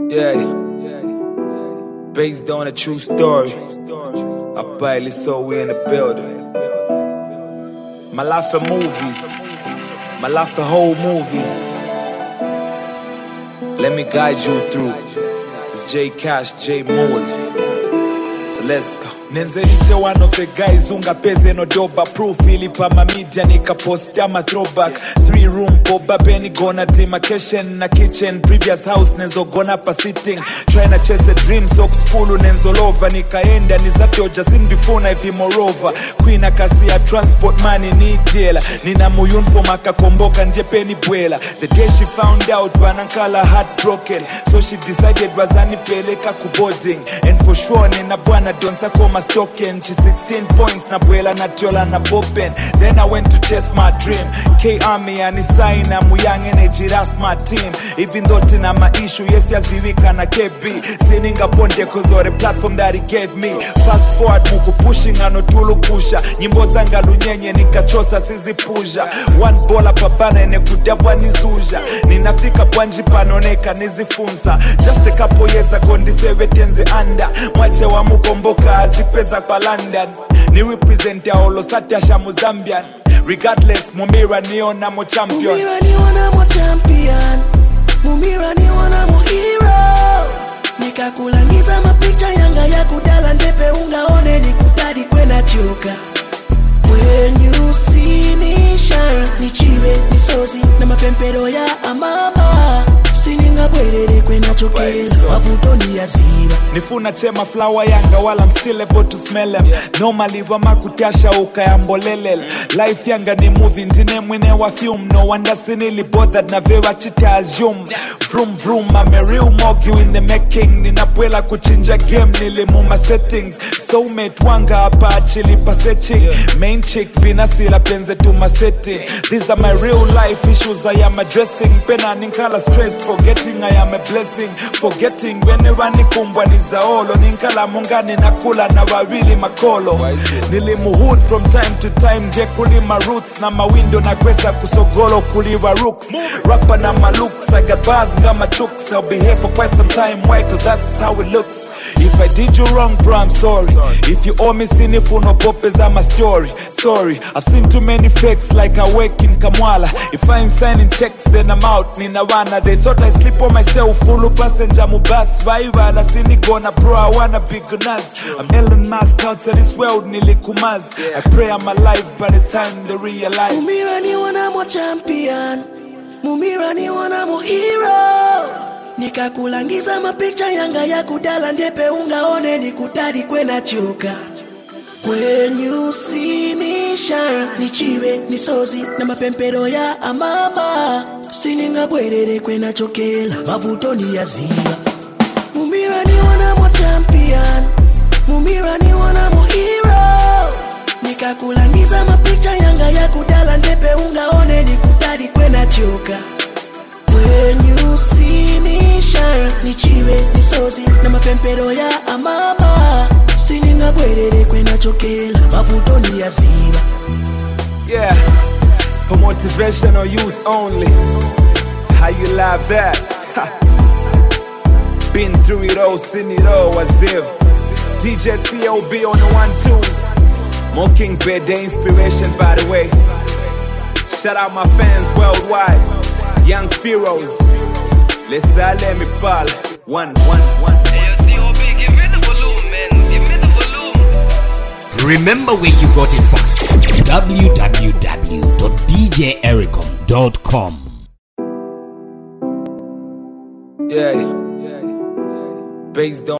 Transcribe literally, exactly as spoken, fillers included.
Yeah, based on a true story. I barely saw we in the building. My life a movie, my life a whole movie. Let me guide you through. It's J Cash, J Mood. So let's go. Nenzeriche one of the guys unga peze no doba proof ilipa ma media nika post ama throwback three room boba penny gonna demarcation na kitchen previous house nenzo gonna pa sitting trying to chase a dream so school nenzo lova nikaenda nizatio just in before na ivi moreover queen akasi ya transport money ni jela nina muyun for makakomboka ndiye penny bwela the day she found out banankala heartbroken so she decided wazani peleka kuboarding and for sure nina bwana donsa koma token, she sixteen points na bwela na tiola na bopen. Then I went to chase my dream. K Army and sign I'm young energy, that's my team. Even though tina my issue, yes ya ziwika na K B. Sininga ponte cause or the platform that he gave me. Fast forward muku pushing ano tulu pusha. Nyimbo zanga lunyenye nikachosa sizi pusha. One bola papana ene kudabwa nizuja. Ninafika panji panoneka nizifunza. Just a couple years ago ndiseve tenze anda. Mwache wa mukomboka azipe pesa kwa London ni represent ya olo satyasha Mozambian regardless mumira niona mo champion mumira niona mo champion mumira niona mo hero nikakulangiza mapicha yanga ya kudala ndepe ungaone nikutadi kwena choka when you see me shine nichiwe nisozi na mapempero ya amama sininga bwerere kwena chokela mavutoni ya ziba nifuna chema flower yanga while I'm still able to smell them yeah. Normally wama kutyasha ukayambolelel life yanga ni movie ndine mwine wa film no wonder sinili bothered na vewa chita assume vroom vroom I'm a real mogu in the making ninapwela kuchinja game nilimuma settings soulmate wanga hapa achili pa searching yeah. Main chick vinasila penze to my setting these are my real life issues I am addressing pena ninkala stressed forgetting I am a blessing forgetting whenever nikumbwa nizaolo ninkala mungani nakula na wawili makolo nilimuhood from time to time je kulima roots na mawindo na kwesa kusogolo kuliwa rooks rapper na malooks I got bars ngama chooks I'll be here for quite some time why cause that's how it looks if I did you wrong bro I'm sorry, sorry. If you owe me sinifu no popes I'm a story sorry I've seen too many fakes like I work in Kamwala if I ain't signing checks then I'm out nina wana they thought I sleep on myself full of passenger mubas viral I sini gonna bro I wanna be gunners I'm Elon Musk out to this world nilikumaz I pray I'm alive by the time they realize mumira ni wana mo champion mumira ni wana mo hero nikakulangiza mapicha yanga ya kudala ndepe ungaone nikutadi kwena choka when you see me shine nichiwe nisozi na mapempero ya amama sininga bwerere kwena chokela mavutoni ya ziba mumira ni wana mo champion mumira ni wana mo hero nikakulangiza mapicha yanga ya kudala ndepe ungaone nikutadi kwena choka when you see me shine nichiwe nisozi na mapempero ya amama sininga bwerere kwena chokela mavutoni ya ziba yeah for motivational use only how you love that been through it all seen it all as if D J C O B on the one twos Mockingbird the inspiration by the way shout out my fans worldwide Young Pharaohs, let's all let me fall. One, one, one. Hey, C O B, give me the volume, man. Give me the volume. Remember where you got it from. w w w dot d j ericom dot com. Yeah, based on